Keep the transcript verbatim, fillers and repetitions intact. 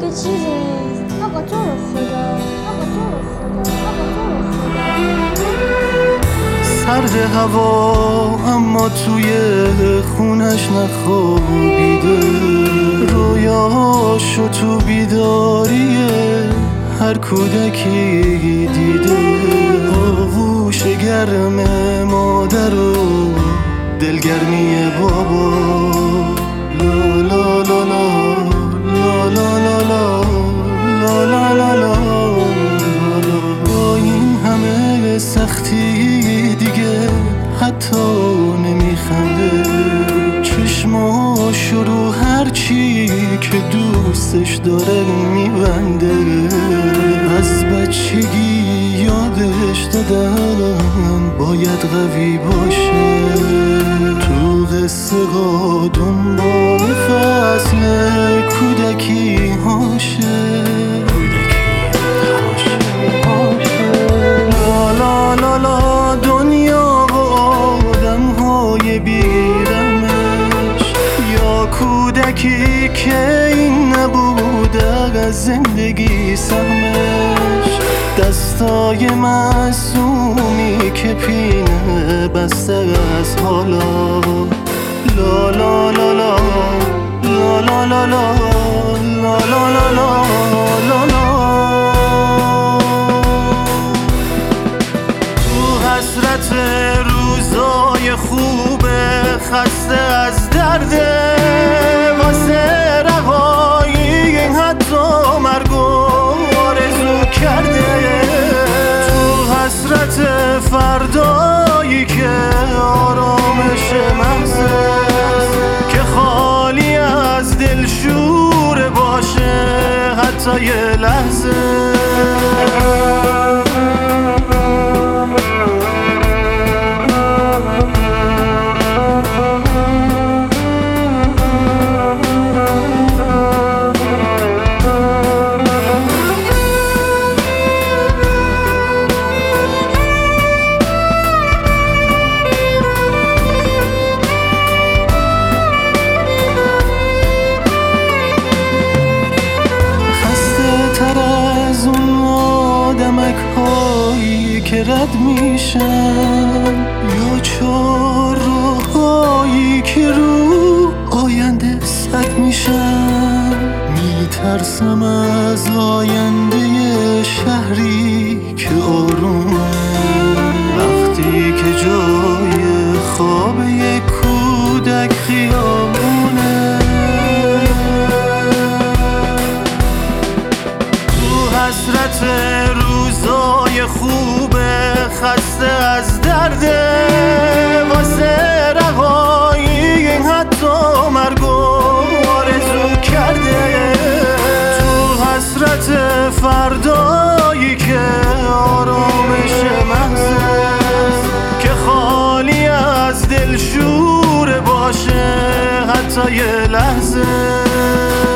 یه چیزی نیست. آقا تو رو خدا، آقا تو رو خدا، آقا تو رو خدا. سرد هوا اما توی خونش نخوابیده، رویاشو تو بیداریه هر کودکی دیده. آغوش گرم مادر و دلگرمی بابا، لا لا لا لا لا لا لا لا لا لا. با این همه سختی دیگه حتی نمیخنده، چشماشو رو هرچی که دوستش داره میبنده. از بچگی یادش دادن باید قوی باشه، تو قصه ها دنبال فصل کودکی هاشه. لا لا لا لا دنیا و آدم های بیرمش، یا کودکی که این نبوده از زندگی سهمش. دستای معصومی که پینه بسته از حالا، لا لا لا لا لا لا لا لا لا لا لا لا. تو حسرت روزای خوبه خسته از درده، واسه رهایی این حتی مرگو آرزو کرده. تو حسرت فردایی که آرامش محضه، که خالی از دلشوره باشه حتی یه لحظه. که رد میشن، یا چهار راهایی که رو آینده سد میشن. میترسم از آینده شهری که آرومه، وقتی که جای خواب یک کودک خیابونه. تو حسرت روزای خوبه خسته از درده، واسه رهایی این حتی مرگو آرزو کرده. تو حسرت فردایی که آرامش محضه، که خالی از دلشوره باشه حتی یه لحظه.